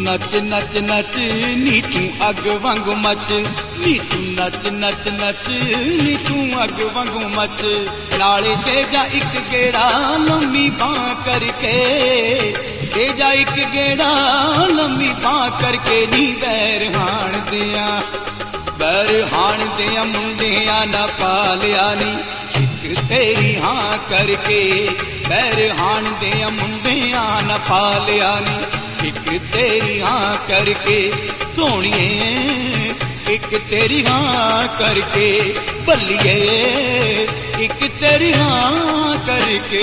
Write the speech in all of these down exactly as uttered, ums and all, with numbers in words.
नच नच नच नी तू अग वांगू मच, नी तू नच नच नच नी तू अग वांगू मच। नाले दे जा एक गेड़ा लम्मी बां करके, दे जा एक गेड़ा लम्मी बां करके नी बैर हाण दिया, बैर हाण दिया मुंडिया न पालिया नी एक तेरी हाँ करके। बैर हाण दिया मुंडिया न पालिया नी एक तेरी हाँ करके। सोनिए एक तेरी हाँ करके, बल्लिए एक तेरी हाँ करके।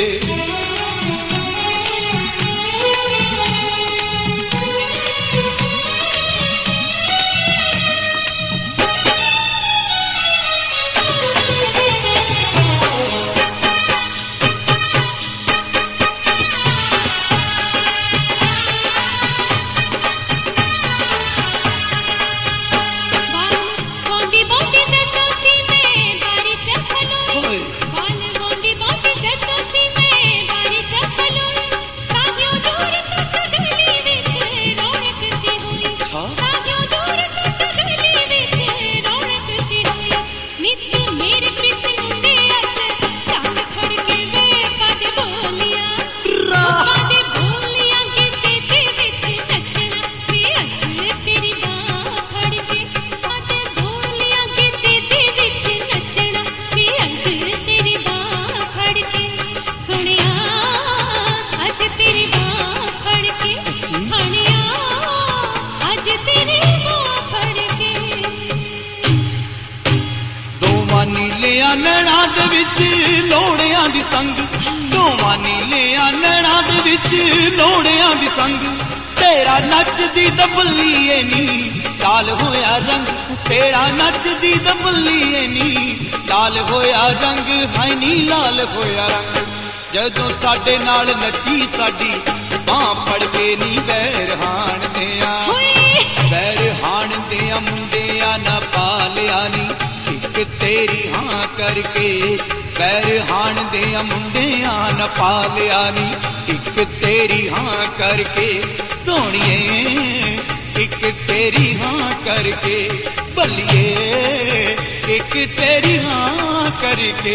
नीलिया नैना दे विच लोड़ियां दी संग, दोवां नीलिया नैना दे विच लोड़ियां दी संग। तेरा नचदी दबलिए नी लाल होया रंग, तेरा नचदी दबलिए नी लाल होया रंग, हाय नी लाल होया रंग। जदों साडे नाल नची साडी बां फड़ के नी बैर हाण दिया, बैर हाण दिया मुंडिया न पालिया नी एक तेरी हाँ करके। बैर हाण दिया मुंडिया न पालिया नी एक तेरी हाँ करके। सोनिए एक तेरी हाँ करके, बल्लिए एक तेरी हाँ करके।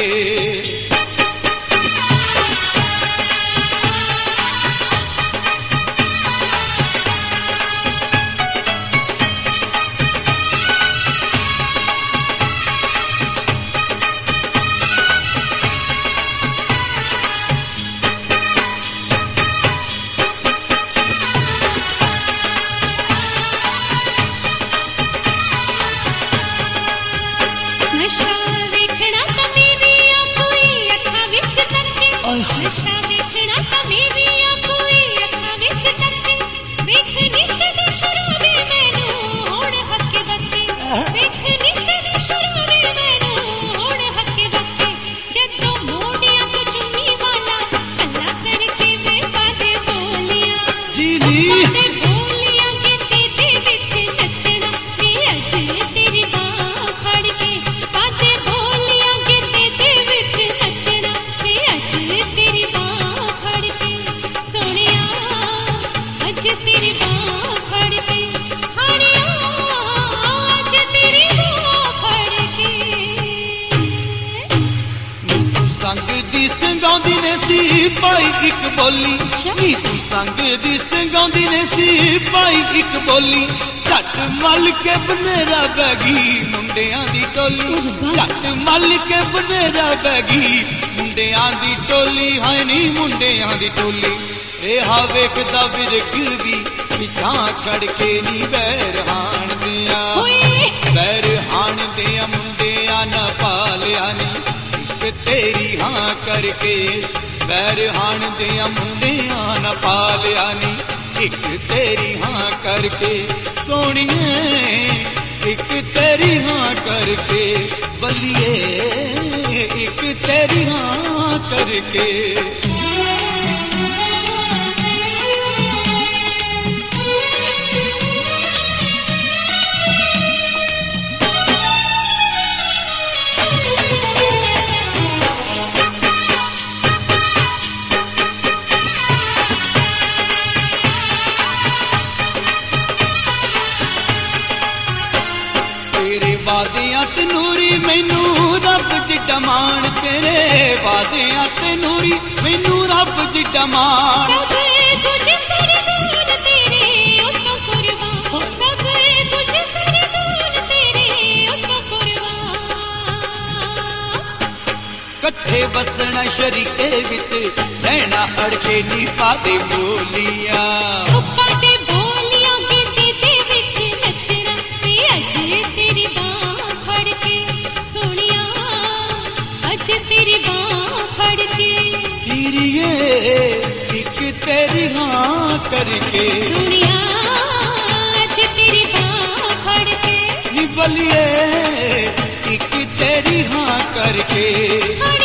संगाउंदी ने सी पाई एक बोली, नी तू संग दी संगाउंदी ने सी पाई एक बोली। झट मल के बनेरा बैगी मुंडियां दी टोली, झट मल के बनेरा बैगी मुंडियां दी टोली, हाय नी मुंडियां दी टोली। रेहा वेखदा विरक भी पिछा खड़ के नी बैर हाण दिया, बैर हाण दिया मुंडिया न पालिया नी तेरी हाँ करके। बैर हाण दिया मुंडिया न पालिया नी एक तेरी हाँ करके। सोनिए एक तेरी हाँ करके, बल्लिए एक तेरी हाँ करके। वादियां ते नूरी मैनू रब जिड्डा मान, तेरे वादियां ते नूरी मैनू रब जिड्डा मान। सब कुछ कुर्बान तेरे उत्तों कुर्बान, सब कुछ कुर्बान तेरे उत्तों कुर्बान। कट्ठे वसना शरीके विच रहना अड़के नी पादे बोलिया, पादे बोलिया गिनती दे विच नचना वे अज तेरी बांह फड़ के सोनिया, अज तेरी बांह फड़ के हीरिए एक तेरी हाँ करके सोनिया, अज तेरी बांह फड़ के निबलिए एक तेरी हाँ करके।